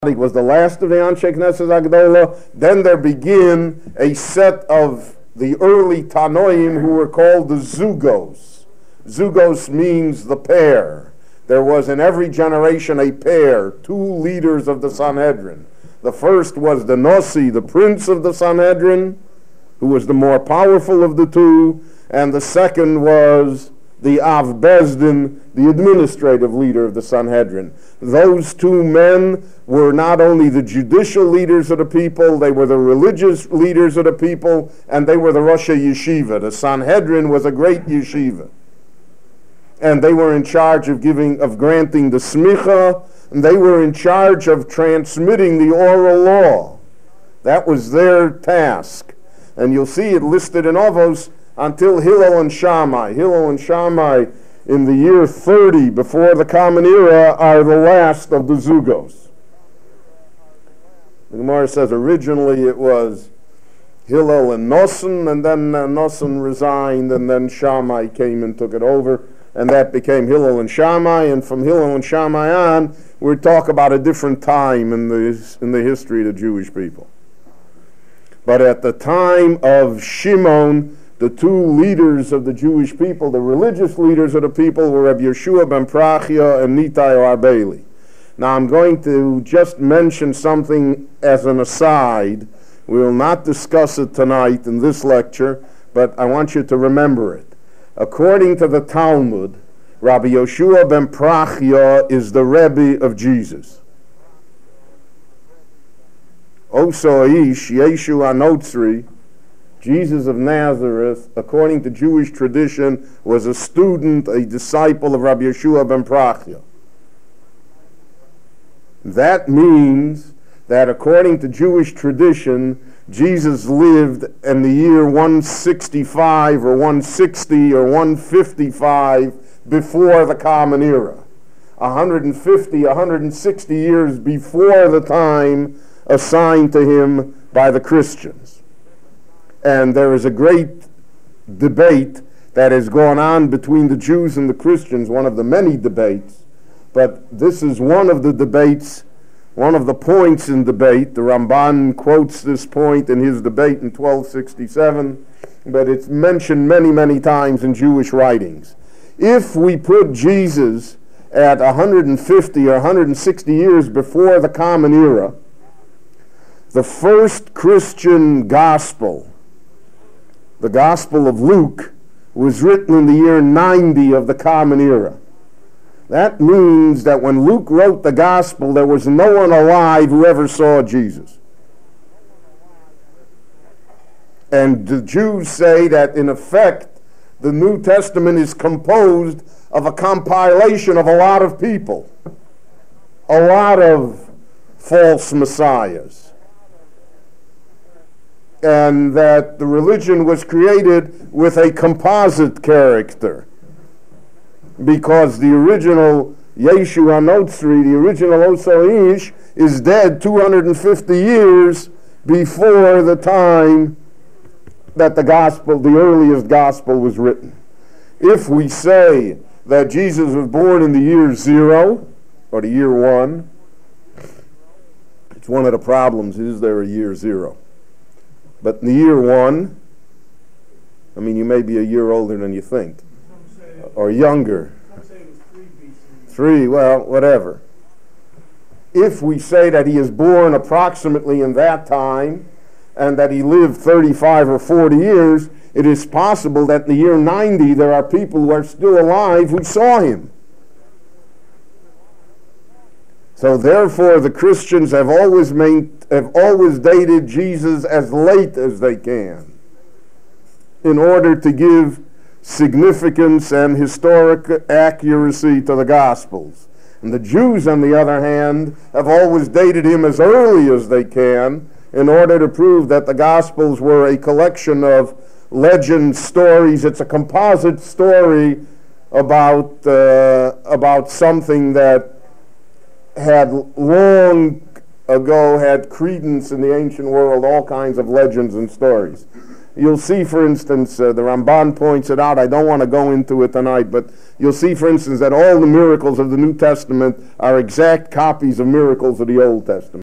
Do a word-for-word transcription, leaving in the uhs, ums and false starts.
was the last of the Anshe Knesset Agdola. Then there begin a set of the early Tanoim who were called the Zugos. Zugos means the pair. There was in every generation a pair, two leaders of the Sanhedrin. The first was the Nossi, the prince of the Sanhedrin, who was the more powerful of the two, and the second was the Av Bezdin, the administrative leader of the Sanhedrin. Those two men were not only the judicial leaders of the people, they were the religious leaders of the people, and they were the Rosh Yeshiva. The Sanhedrin was a great yeshiva. And they were in charge of giving, of granting the smicha, and they were in charge of transmitting the oral law. That was their task. And you'll see it listed in Avos until Hillel and Shammai. Hillel and Shammai in the year thirty before the Common Era are the last of the Zugos. The Gemara says originally it was Hillel and Nosson, and then uh, Nosson resigned, and then Shammai came and took it over, and that became Hillel and Shammai, and from Hillel and Shammai on, we talk about a different time in the, in the history of the Jewish people. But at the time of Shimon, the two leaders of the Jewish people, the religious leaders of the people, were Rabbi Yeshua ben Prachia and Nitai Arbeli. Now I'm going to just mention something as an aside. We will not discuss it tonight in this lecture, but I want you to remember it. According to the Talmud, Rabbi Yeshua ben Prachia is the Rebbe of Jesus. Oso Ish Yeshu Anotzri, Jesus of Nazareth, according to Jewish tradition, was a student, a disciple of Rabbi Yeshua ben Prachia. That means that according to Jewish tradition, Jesus lived in the year one sixty-five or one sixty or one fifty-five before the Common Era. one hundred fifty, one hundred sixty years before the time assigned to him by the Christians. And there is a great debate that has gone on between the Jews and the Christians, one of the many debates, but this is one of the debates, one of the points in debate. The Ramban quotes this point in his debate in twelve sixty-seven, but it's mentioned many, many times in Jewish writings. If we put Jesus at one hundred fifty or one hundred sixty years before the Common Era, the first Christian gospel, the Gospel of Luke, was written in the year ninety of the Common Era. That means that when Luke wrote the Gospel, there was no one alive who ever saw Jesus. And the Jews say that, in effect, the New Testament is composed of a compilation of a lot of people, a lot of false messiahs, and that the religion was created with a composite character, because the original Yeshu HaNotzri, the original Oso Ish, is dead two hundred fifty years before the time that the gospel, the earliest gospel, was written. If we say that Jesus was born in the year zero, or the year one, it's one of the problems, is there a year zero? But in the year one, I mean, you may be a year older than you think, or younger. Three, well, whatever. If we say that he is born approximately in that time, and that he lived thirty-five or forty years, it is possible that in the year ninety there are people who are still alive who saw him. So therefore the Christians have always made, have always dated Jesus as late as they can, in order to give significance and historic accuracy to the Gospels. And the Jews, on the other hand, have always dated him as early as they can, in order to prove that the Gospels were a collection of legend stories. It's a composite story about uh, about something that had long ago had credence in the ancient world, all kinds of legends and stories. you'll see, for instance, uh, the Ramban points it out. I don't want to go into it tonight, but you'll see, for instance, that all the miracles of the New Testament are exact copies of miracles of the Old Testament.